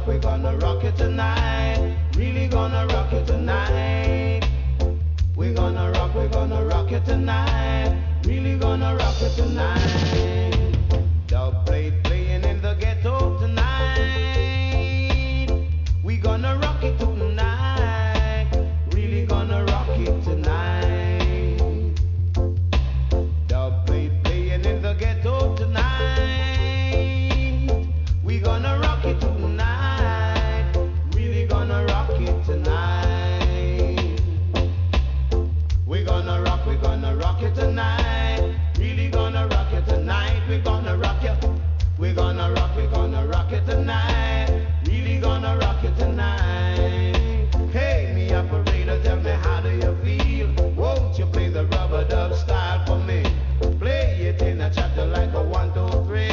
rock, we're gonna rock it tonight. Really gonna rock it tonight. We're gonna rock it tonight. Really gonna rock it tonight.